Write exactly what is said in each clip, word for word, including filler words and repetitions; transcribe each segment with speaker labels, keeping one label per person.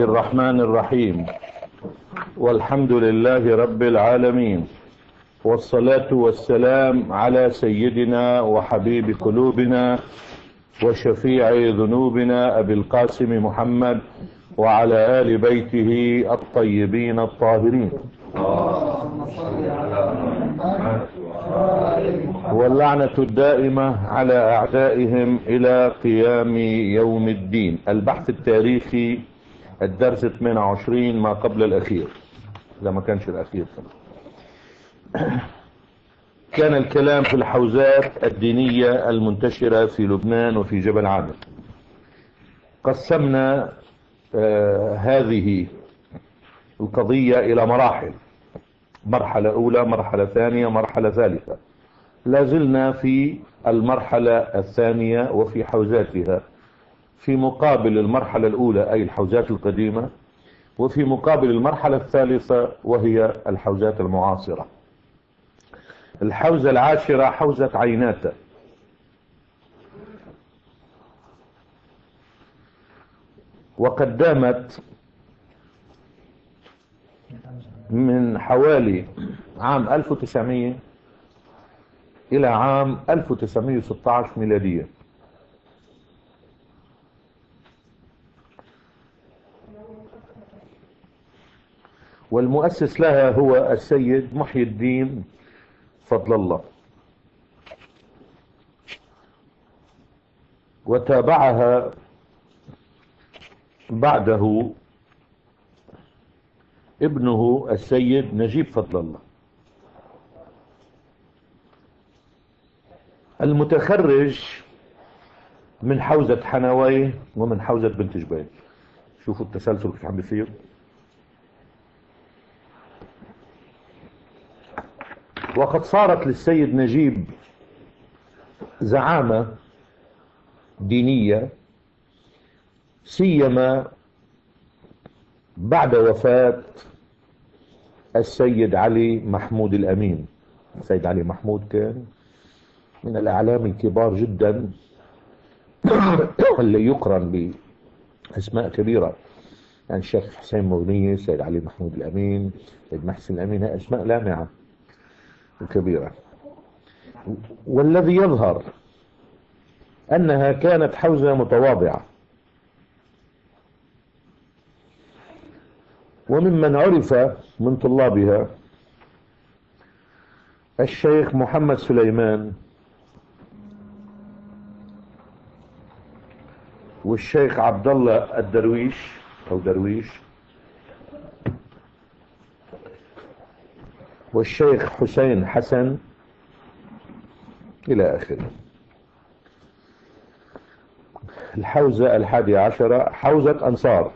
Speaker 1: الرحمن الرحيم، والحمد لله رب العالمين، والصلاة والسلام على سيدنا وحبيب قلوبنا وشفيع ذنوبنا أبي القاسم محمد وعلى آل بيته الطيبين الطاهرين، واللعنة الدائمة على أعدائهم إلى قيام يوم الدين. البحث التاريخي، الدرس ثمانية وعشرين ما قبل الأخير، إذا ما كانش الأخير. كان الكلام في الحوزات الدينية المنتشرة في لبنان وفي جبل عامر. قسمنا آه هذه القضية إلى مراحل: مرحلة أولى، مرحلة ثانية، مرحلة ثالثة. لازلنا في المرحلة الثانية وفي حوزاتها، في مقابل المرحلة الأولى أي الحوزات القديمة، وفي مقابل المرحلة الثالثة وهي الحوزات المعاصرة. الحوزة العاشرة حوزة عيناتة، وقد دامت من حوالي عام ألف وتسعمائة إلى عام ألف وتسعمائة وستة عشر ميلادية. والمؤسس لها هو السيد محي الدين فضل الله، وتابعها بعده ابنه السيد نجيب فضل الله، المتخرج من حوزة حنوية ومن حوزة بنت جبيل. شوفوا التسلسل كيف عم بيصير. وقد صارت للسيد نجيب زعامة دينية، سيما بعد وفاة السيد علي محمود الأمين. السيد علي محمود كان من الأعلام الكبار جدا اللي يقرن بأسماء كبيرة، يعني الشيخ حسين مغنية، السيد علي محمود الأمين، السيد محسن الأمين، أسماء لامعة كبيرة. والذي يظهر أنها كانت حوزة متواضعة. وممن عرف من طلابها الشيخ محمد سليمان والشيخ عبد الله الدرويش أو درويش والشيخ حسين حسن إلى آخره. الحوزة الحادية عشرة حوزة أنصار،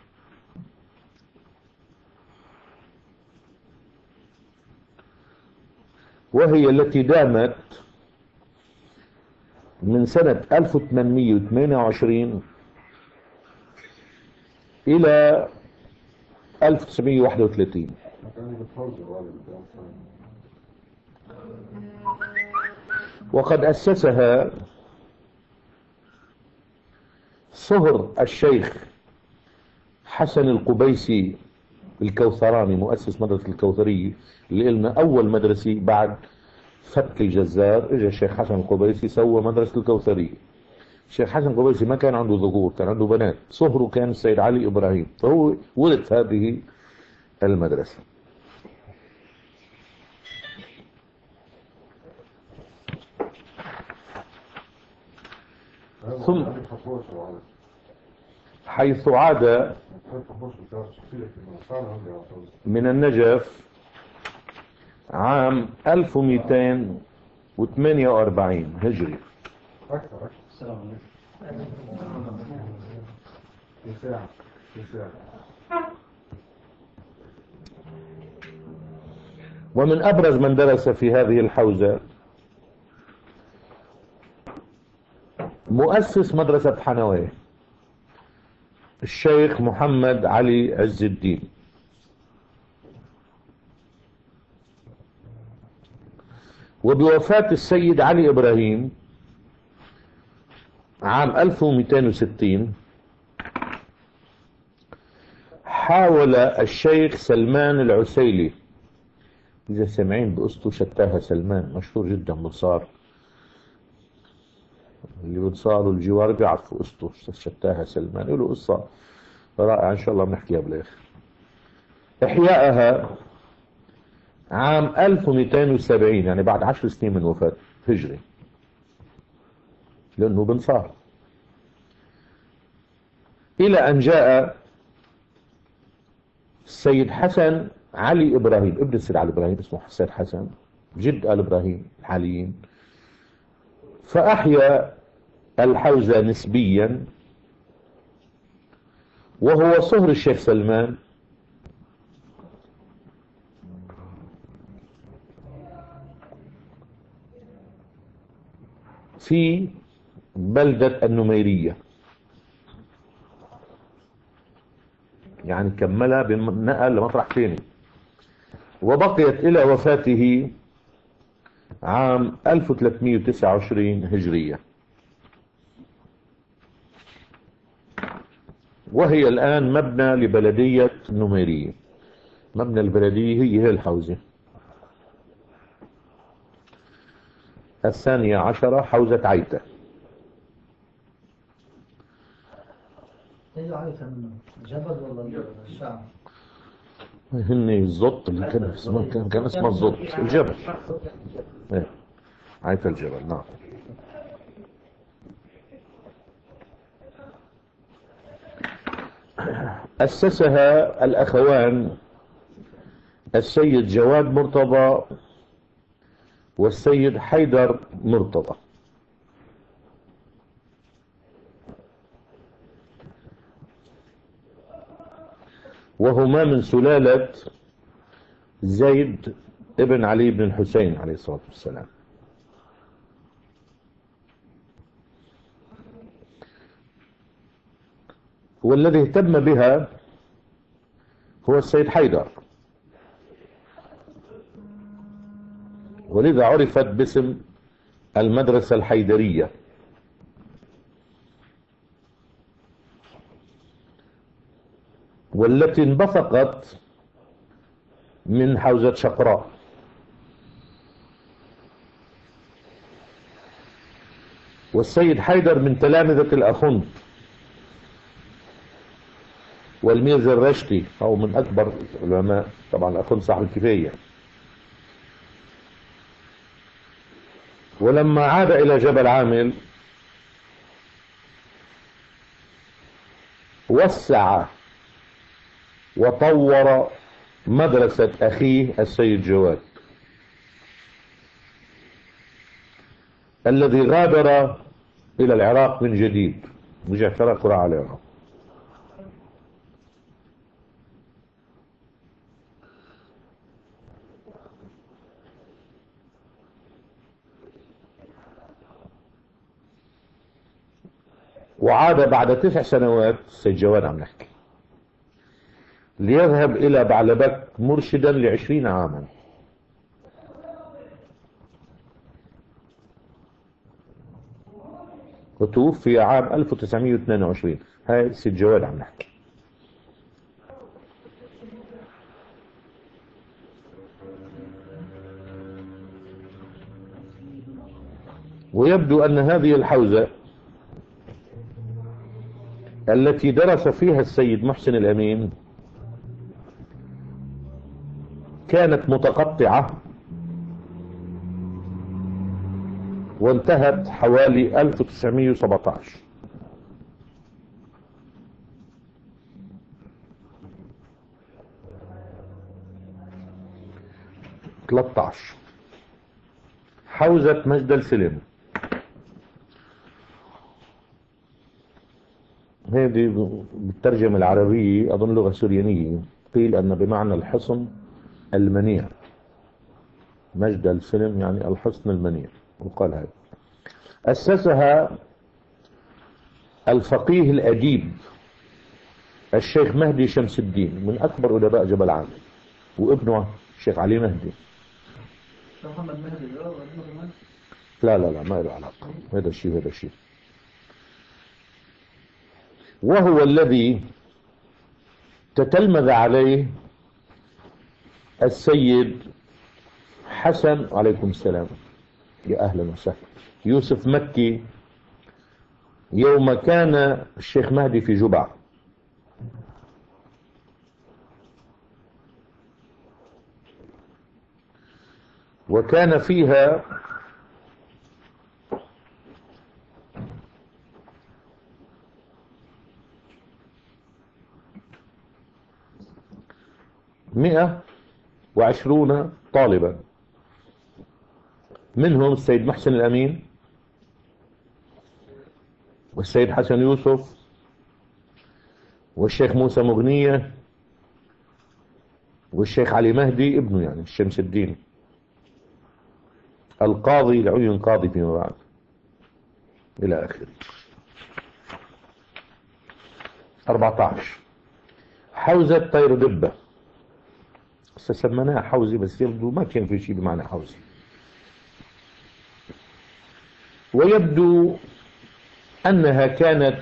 Speaker 1: وهي التي دامت من سنة ألف وثمانمائة وثمانية وعشرين إلى ألف وتسعمائة وواحد وثلاثين. وقد أسسها صهر الشيخ حسن القبيسي الكوثراني، مؤسس مدرسة الكوثرية اللي قلنا أول مدرسة بعد فك الجزار. اجى الشيخ حسن القبيسي سوى مدرسة الكوثرية. الشيخ حسن القبيسي ما كان عنده ذكور، كان عنده بنات. صهره كان السيد علي إبراهيم، فهو ولد هذه المدرسة. ثم حيث عاد من النجف عام ألف ومئتين وثمانية وأربعين هجري. ومن أبرز من درس في هذه الحوزة مؤسس مدرسة حنوية الشيخ محمد علي عز الدين. وبوفاة السيد علي إبراهيم عام ألف ومئتين وستين حاول الشيخ سلمان العسيلي، إذا سمعين بقصته شتاها سلمان مشهور جدا بنصار، اللي بنصار والجوار بيعرفوا قصته شتاها سلمان، له قصة رائعة إن شاء الله بنحكيها بالآخر. إحيائها عام ألف ومئتين وسبعين، يعني بعد عشر سنين من وفاة هجري، لأنه بنصار، إلى أن جاء السيد حسن علي إبراهيم ابن السيد علي إبراهيم، اسمه السيد حسن جد آل إبراهيم الحاليين، فأحيا الحوزة نسبيا، وهو صهر الشيخ سلمان في بلدة النميرية، يعني كملها بنقل لمطرح ثاني، وبقيت إلى وفاته عام ألف وثلاثمئة وتسعة وعشرين هجرية، وهي الآن مبنى لبلدية النميرية. مبنى البلدية هي هي الحوزة الثانية عشرة، حوزة عيتة.
Speaker 2: ايه عيتة منه؟ جبل ولا الشعب؟
Speaker 1: هن الزط اللي كان اسمه كان, كان اسمه الزط الجبل. ايه عيتة الجبل، نعم. أسسها الأخوان السيد جواد مرتضى والسيد حيدر مرتضى، وهما من سلالة زيد ابن علي بن الحسين عليه الصلاة والسلام. والذي اهتم بها هو السيد حيدر، ولذا عرفت باسم المدرسة الحيدرية، والتي انبثقت من حوزة شقراء. والسيد حيدر من تلامذة الأخند والميرزا الرشدي، أو من أكبر العلماء طبعا الأخند صاحب الكفاية. ولما عاد إلى جبل عامل وسع وطور مدرسة أخيه السيد جواد، الذي غادر إلى العراق من جديد، رجع ترك وراح على العراق. وعاد بعد تسع سنوات السيد جواد عم نحكي ليذهب إلى بعلبك مرشدا لعشرين عاما، وتوفي عام ألف وتسعمئة واثنين وعشرين. هاي السيد جواد عم نحكي. ويبدو أن هذه الحوزة التي درس فيها السيد محسن الأمين كانت متقطعة، وانتهت حوالي ألف وتسعمئة وسبعة عشر. ثلاثة عشر حوزة مجد السلم. هذه بالترجمة العربية أظن لغة سريانية، قيل أن بمعنى الحصن المنيع، مجد السلم يعني الحصن المنيع، وقال هذا. أسسها الفقيه الأديب الشيخ مهدي شمس الدين، من أكبر أدباء جبل عامل، وابنه الشيخ علي مهدي.
Speaker 2: محمد مهدي
Speaker 1: لا لا لا ما له علاقة، هذا الشيء هذا الشيء. وهو الذي تتلمذ عليه السيد حسن، وعليكم السلام، يا أهلا وسهلا، يوسف مكي، يوم كان الشيخ مهدي في جبع. وكان فيها مئة وعشرون طالبا، منهم السيد محسن الأمين والسيد حسن يوسف والشيخ موسى مغنية والشيخ علي مهدي ابنه يعني الشمس الدين القاضي لعيون قاضي فيما بعد إلى آخره. أربعة عشر حوزة طير دبة، سمناها حوزي بس يبدو ما كان في شيء بمعنى حوزي. ويبدو أنها كانت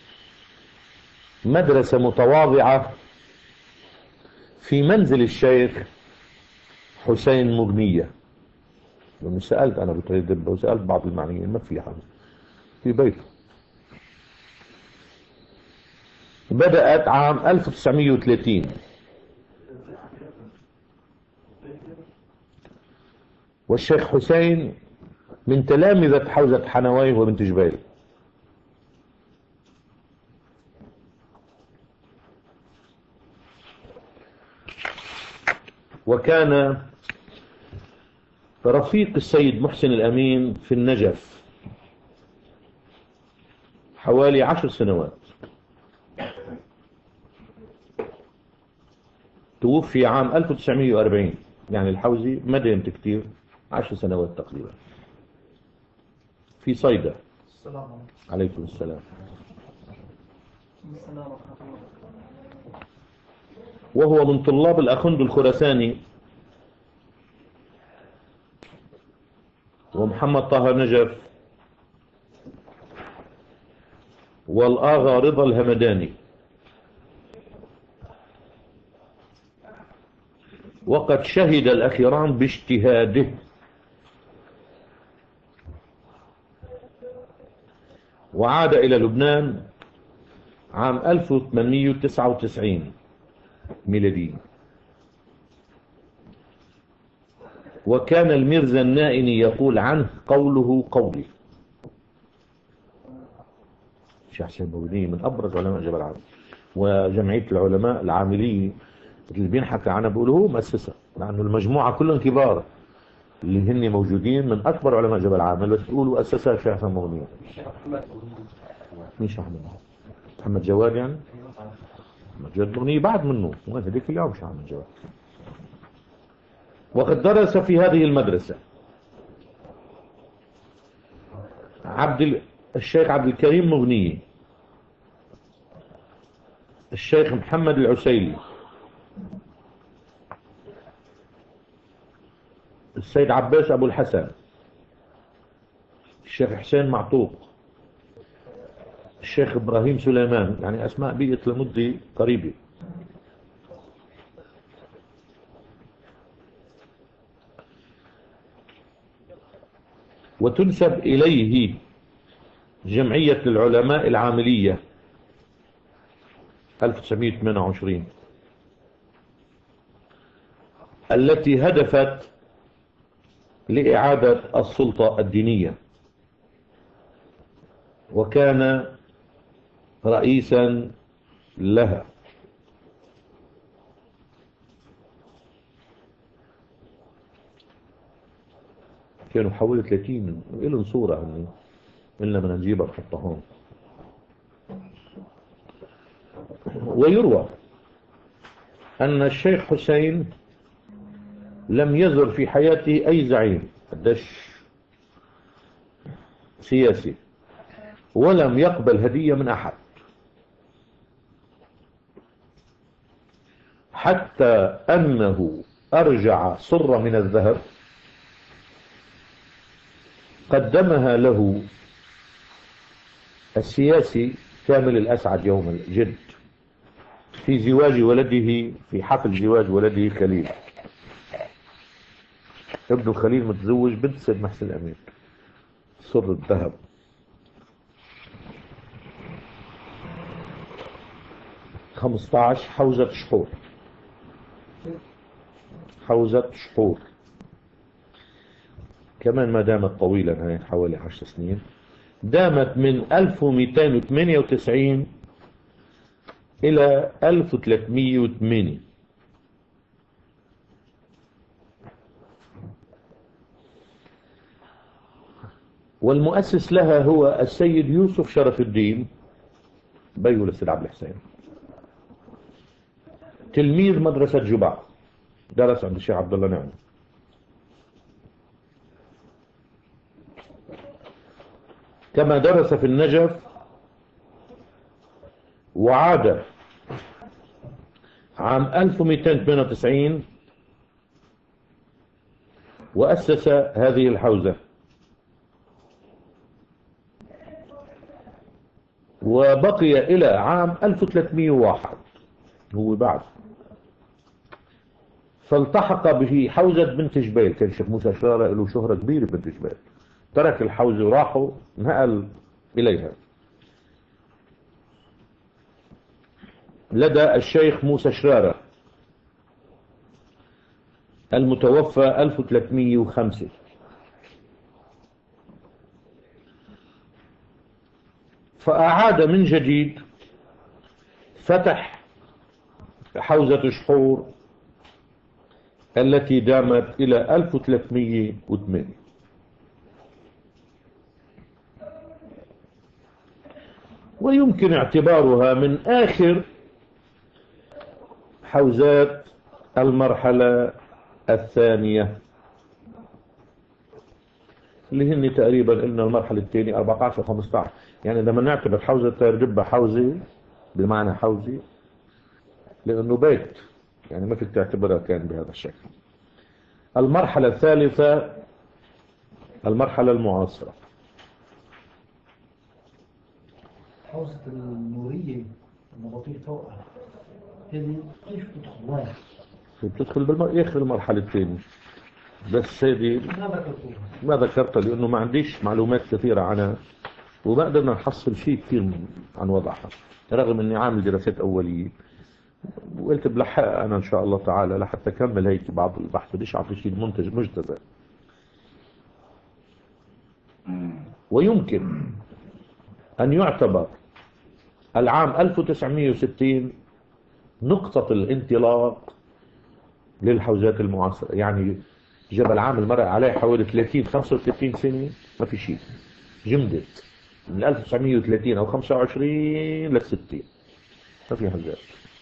Speaker 1: مدرسة متواضعة في منزل الشيخ حسين مغنية. لما سألت أنا بطريق دبة وسألت بعض المعنيين ما في حاجة في بيته. بدأت عام ألف وتسعمئة وثلاثين والشيخ حسين من تلامذة حوزة حنويه وبنت جبيل. وكان رفيق السيد محسن الأمين في النجف حوالي عشر سنوات، توفي عام ألف وتسعمئة وأربعين، يعني الحوزي ما ديمت كتير، عشر سنوات تقريبا، في صيدا.
Speaker 2: السلام عليكم.
Speaker 1: عليكم السلام.
Speaker 2: السلام ورحمة الله.
Speaker 1: وهو من طلاب الأخند الخراساني ومحمد طه نجف والآغا رضا الهمداني. وقد شهد الأخيران باجتهاده وعاد إلى لبنان عام ألف وثمانمئة وتسعة وتسعين ميلادي. وكان الميرزا النائني يقول عنه قوله قولي. الشيخ حسين مغني من أبرز علماء جبل عالم، وجمعية العلماء العاملية اللي بينحكى عنها بيقولوا هو مؤسسة، لأنه المجموعة كلهم كبار اللي هن موجودين من أكبر علماء جبل عامل، بس تقولوا أسسها الشيخ حسين مغني. مين شيخ محمد؟ محمد جواد يعني؟ محمد جواد مغني بعد منه، هذيك اليوم شيخ محمد جواد. وقد درس في هذه المدرسة عبد ال... الشيخ عبد الكريم مغني، الشيخ محمد العسيلي، السيد عباس أبو الحسن، الشيخ حسين معطوق، الشيخ إبراهيم سليمان، يعني أسماء بيئة لمدة قريبة. وتنسب إليه جمعية العلماء العاملية ألف وتسعمئة وثمانية وعشرين التي هدفت لإعادة السلطة الدينية، وكان رئيسا لها. كانوا حوالي ثلاثين، إلهم صورة يعني إلا من نجيبها نحطها هون. ويروى أن الشيخ حسين لم يزر في حياته أي زعيم قداش سياسي، ولم يقبل هدية من أحد، حتى أنه أرجع صرة من الذهب قدمها له السياسي كامل الأسعد يوم الجد، في زواج ولده، في حفل زواج ولده خليل. ابنه خليل متزوج بنت سيد محسن الأمين، سر الذهب. خمسة عشر حوزة شحور، حوزة شحور كمان ما دامت طويلا، هاي حوالي عشر سنين. دامت من ألف ومئتين وثمانية وتسعين إلى ألف وثلاثمئة وثمانية. والمؤسس لها هو السيد يوسف شرف الدين بيو للسيد عبد الحسين، تلميذ مدرسة جبع، درس عند الشيخ عبد الله نعمة. كما درس في النجف، وعاد عام ألف ومئتين وثمانية وتسعين وأسس هذه الحوزة، وبقي إلى عام ألف وثلاثمئة وواحد هو بعد، فالتحق به حوزة بنت جبيل. كان الشيخ موسى شرارة له شهرة كبيرة بنت جبيل، ترك الحوزة وراحوا نقل إليها لدى الشيخ موسى شرارة المتوفى ألف وثلاثمئة وخمسة. فأعاد من جديد، فتح حوزة شحور التي دامت إلى ألف وثلاثمئة وثمانية. ويمكن اعتبارها من آخر حوزات المرحلة الثانية، اللي هن تقريبا قلنا المرحلة الثانية أربعة عشر وخمسة عشر. يعني لما نعتبر حوزة ترجبة حوزة بمعنى حوزة، لأنه بيت، يعني ما فيك تعتبرها كان بهذا الشكل. المرحلة الثالثة المرحلة المعاصرة.
Speaker 2: حوزة النورية النبطية فوقها، هذه كيف تدخلها؟
Speaker 1: بتدخل بالمر... آخر المرحلة الثانية، بس هذه
Speaker 2: ما ذكرتوها
Speaker 1: ما ذكرتها لأنه ما عنديش معلومات كثيرة عنها، وما قدرنا نحصل شيء كثير عن وضعها، رغم اني عامل دراسات اوليه، وقلت بلحقها انا ان شاء الله تعالى لحتى اكمل هيك بعض البحث، بديش اعطي شيء منتج مجتزأ. ويمكن ان يعتبر العام ألف وتسعمئة وستين نقطة الانطلاق للحوزات المعاصرة. يعني جبل عامل مرق عليه حوالي ثلاثين خمسة وثلاثين سنة ما في شيء، جمدت من ألف وتسعمئة وثلاثين أو خمسة وعشرين لل ستين ما في حاجات.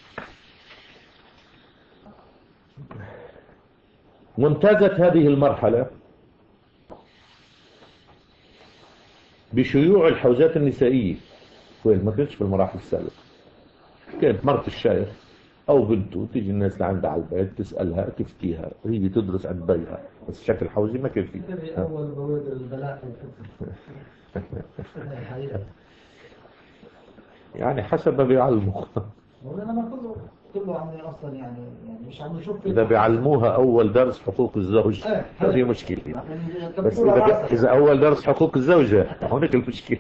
Speaker 1: وامتازت هذه المرحلة بشيوع الحوزات النسائية، وين ما كنتش في المراحل السابقة. كانت مرت الشيخ أو بنته تيجي الناس لعندها على البيت تسألها تفتيها، هي تدرس عند بيها، بس شكل حوزي ما كان فيه.
Speaker 2: أول بوادر البلاء
Speaker 1: يعني حسب ما بيعلموا.
Speaker 2: انا ما كله كله عم اصلا يعني يعني مش عم نشوف
Speaker 1: اذا بيعلموها اول درس حقوق الزوج ما في مشكله، بس اذا اذا اول درس حقوق الزوجه هونيك المشكله.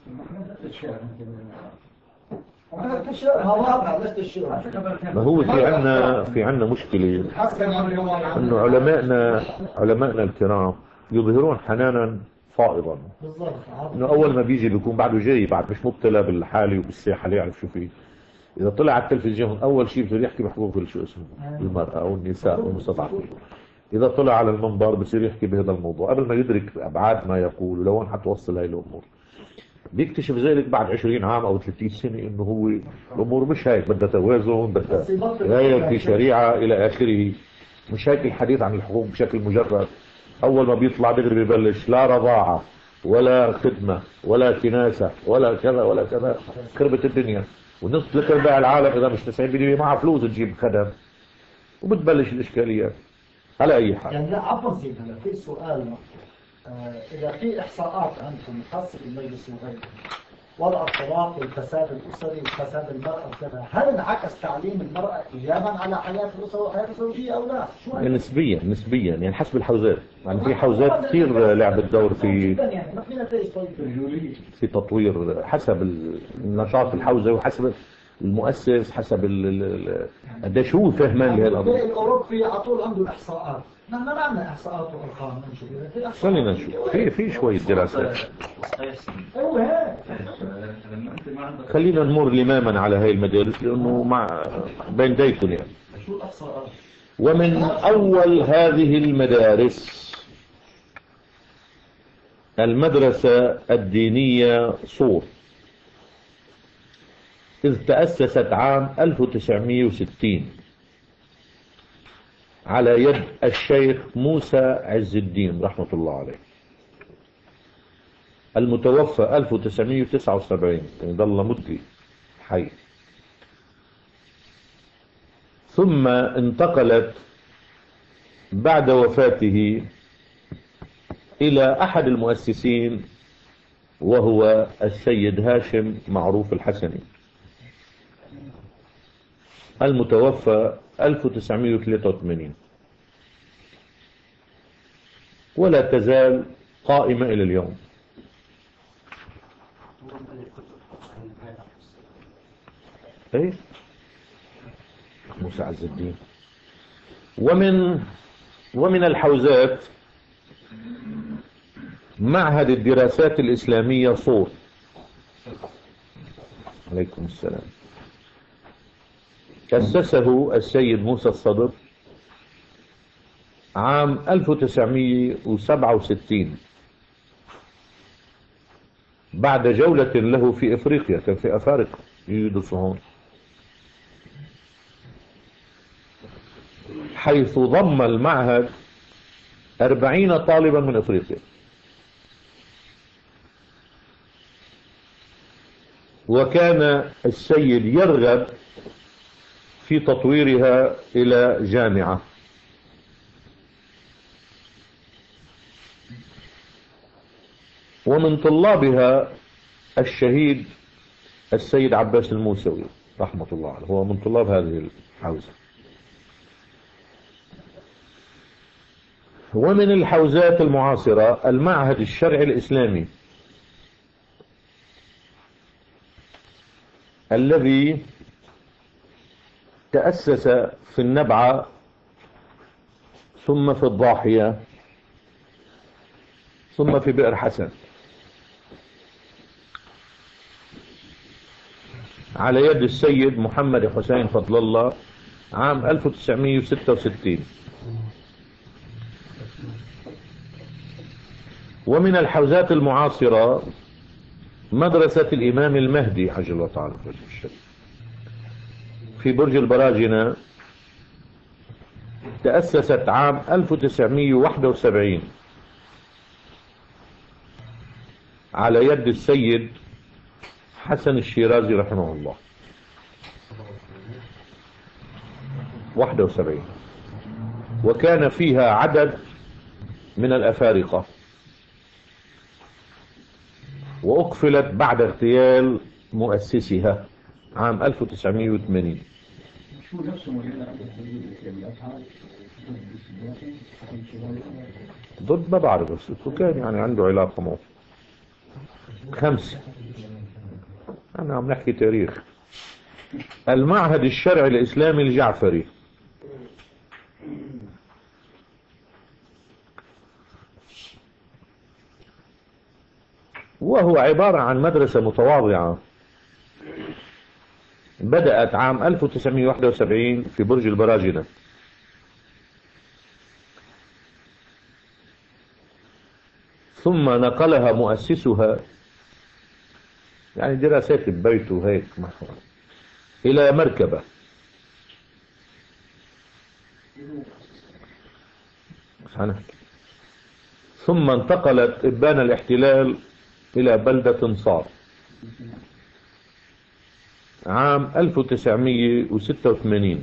Speaker 1: ما هو في عندنا في عندنا مشكله انه علمائنا علمائنا الكرام يظهرون حنانا فائضا، انه اول ما بيجي بيكون بعده جاي بعد مش مبتلى بالحالي وبالساحه اللي يعرف شو فيه. إذا طلع على التلفزيون أول شيء بصير يحكي بحقوق شو اسمه المرأة أو النساء والمستضعفين. إذا طلع على المنبر بصير يحكي بهذا الموضوع قبل ما يدرك أبعاد ما يقول ولوين حتوصل هاي الأمور. بيكتشف ذلك بعد عشرين عام أو ثلاثين سنة إنه هو الأمور مش هيك، بدها توازن، بدها غير في شريعة إلى آخره. مش هيك الحديث عن الحقوق بشكل مجرد. أول ما بيطلع دغري ببلش لا رضاعة ولا خدمة ولا كناسة ولا كذا ولا كذا، خربت الدنيا. ونصف لكل باقي العالم اذا مش تسعين بالمئة معها فلوس تجيب خدم، وبتبلش الاشكاليات. على اي حال
Speaker 2: يعني لا عفوا زين، هلا في سؤال آه اذا في احصاءات عندكم خاصه بالمجلس الغيبي وضع الطلاق والفساد الأسري وفساد المرأة وكذا، هل انعكس تعليم المرأة إيجابا على حياة الأسرة وحياة الزوجية أو لا؟ شو رأيك؟
Speaker 1: نسبيا نسبيا يعني حسب الحوزات، يعني في حوزات كثير لعبت دور في
Speaker 2: يعني ما فينا زي طيب
Speaker 1: في تطوير حسب النشاط الحوزة وحسب المؤسس، حسب ال- ال- ال- قديش هو فهمان لهالقضية.
Speaker 2: الأوروبي على طول عنده إحصاءات، نحن ما عندنا إحصاءات وأرقام ننشر.
Speaker 1: خلينا نشوف في في شوية دراسات.
Speaker 2: أيوه هيك.
Speaker 1: خلينا نمر لماما على هاي المدارس لأنه مع بين ديكم يعني.
Speaker 2: شو الإحصاءات؟
Speaker 1: ومن أول هذه المدارس المدرسة الدينية صور، إذ تأسست عام ألف وتسعمئة وستين على يد الشيخ موسى عز الدين رحمة الله عليه، المتوفى ألف وتسعمئة وتسعة وسبعين، يعني ظل مدة حي. ثم انتقلت بعد وفاته إلى أحد المؤسسين وهو السيد هاشم معروف الحسني، المتوفى ألف وتسعمئة وثلاثة وثمانين، ولا تزال قائمة إلى اليوم. ايه موسى عز الدين. ومن ومن الحوزات معهد الدراسات الإسلامية صور، عليكم السلام، أسسه السيد موسى الصدر عام ألف وتسعمئة وسبعة وستين بعد جولة له في إفريقيا، كان في أفارقة يدرسوا هون، حيث ضم المعهد أربعين طالبا من أفريقيا، وكان السيد يرغب في تطويرها إلى جامعة. ومن طلابها الشهيد السيد عباس الموسوي رحمة الله عليه، هو من طلاب هذه الحوزة. ومن الحوزات المعاصرة المعهد الشرعي الإسلامي الذي تأسس في النبعة ثم في الضاحية ثم في بئر حسن على يد السيد محمد حسين فضل الله عام ألف وتسعمئة وستة وستين. ومن الحوزات المعاصرة مدرسة الإمام المهدي عجل الله تعالى في برج البراجنة، تأسست عام ألف وتسعمئة وواحد وسبعين على يد السيد حسن الشيرازي رحمه الله واحد وسبعين، وكان فيها عدد من الأفارقة، وأقفلت بعد اغتيال مؤسسها عام ألف وتسعمئة وثمانين. ضد ما بعرف، بس كان يعني عنده علاقة معه. خمسة، أنا عم نحكي تاريخ. المعهد الشرعي الإسلامي الجعفري، وهو عبارة عن مدرسة متواضعة بدأت عام ألف وتسعمئة وواحد وسبعين في برج البراجنة، ثم نقلها مؤسسها، يعني دراسات ببيته وهيك إلى مركبة، ثم انتقلت إبان الاحتلال إلى بلدة صار عام ألف وتسعمئة وستة وثمانين.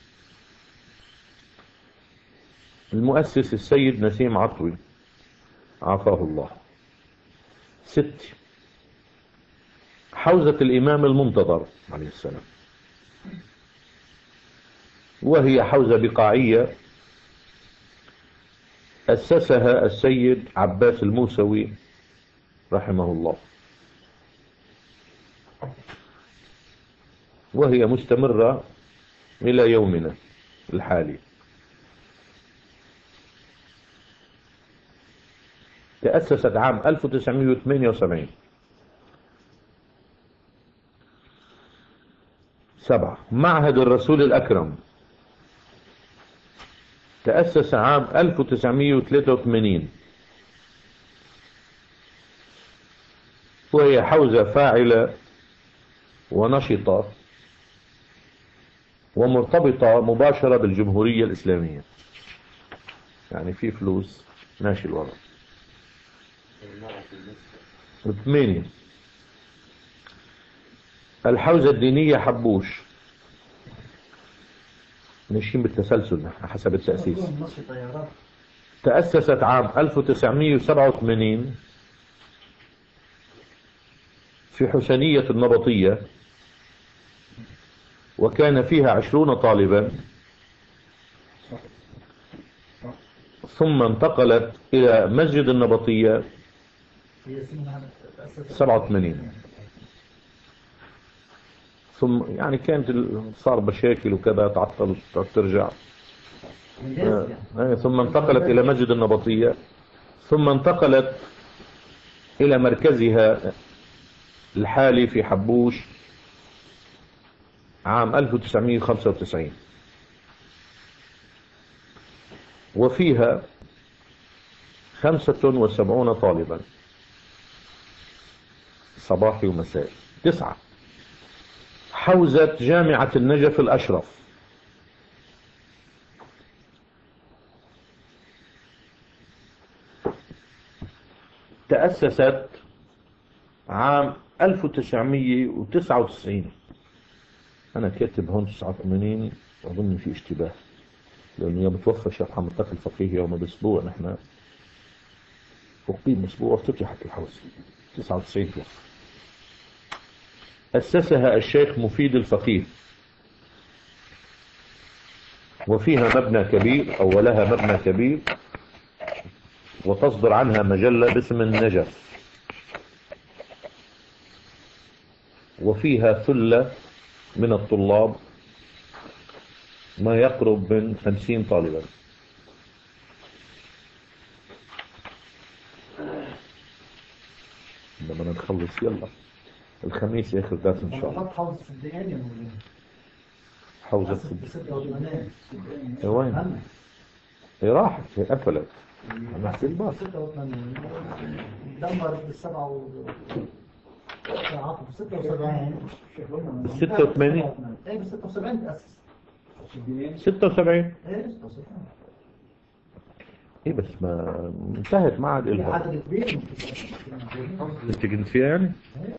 Speaker 1: المؤسس السيد نسيم عطوي عافاه الله. ست، حوزة الإمام المنتظر عليه السلام، وهي حوزة بقاعية أسسها السيد عباس الموسوي رحمه الله، وهي مستمرة إلى يومنا الحالي. تأسست عام ألف وتسعمئة وثمانية وسبعين. سبعة. معهد الرسول الأكرم تأسس عام ألف وتسعمئة وثلاثة وثمانين، وهي حوزة فاعلة ونشطة ومرتبطة مباشرة بالجمهورية الإسلامية، يعني في فلوس ماشي الوضع. ثمانية. الحوزة الدينية حبوش، ماشيين بالتسلسل حسب التأسيس. تأسست عام ألف وتسعمئة وسبعة وثمانين في حسينية النبطية، وكان فيها عشرون طالبا، ثم انتقلت إلى مسجد النبطية سبعة وثمانين. ثم يعني كانت صار مشاكل وكذا، تعطل ترجع. ثم انتقلت إلى مسجد النبطية، ثم انتقلت إلى مركزها الحالي في حبوش عام ألف وتسعمئة وخمسة وتسعين، وفيها خمسة وسبعون طالبا صباحي ومسائي. تسعة. حوزة جامعة النجف الأشرف، تأسست عام ألف وتسعمئة وتسعة وتسعين. أنا كاتب هون تسعة وثمانين، أظن في اشتباه، لأنه يوم توفى الشيخ محمد تقي الفقيه يوم بأسبوع، نحن أقيم أسبوع افتتحت الحوزة. تسعة وتسعين توفى. أسسها الشيخ مفيد الفقيه، وفيها مبنى كبير أو لها مبنى كبير، وتصدر عنها مجلة باسم النجف، وفيها ثلة من الطلاب ما يقرب من خمسين طالبا. لما نخلص يلا الخميس ياخذ درس ان شاء الله.
Speaker 2: حوزة الدقاني
Speaker 1: حوزة وين؟ هي راحت، هي قفلت. انا في الباص
Speaker 2: دمر بالسبعة و عفوا ستة وسبعين.
Speaker 1: ستة وثمانين.
Speaker 2: ايه ب ستة وسبعين تأسس.
Speaker 1: ستة وسبعين.
Speaker 2: ايه ستة وسبعين.
Speaker 1: ايه بس ما انتهت، ما عاد إلها.
Speaker 2: عدد كبير.
Speaker 1: انت كنت فيها يعني؟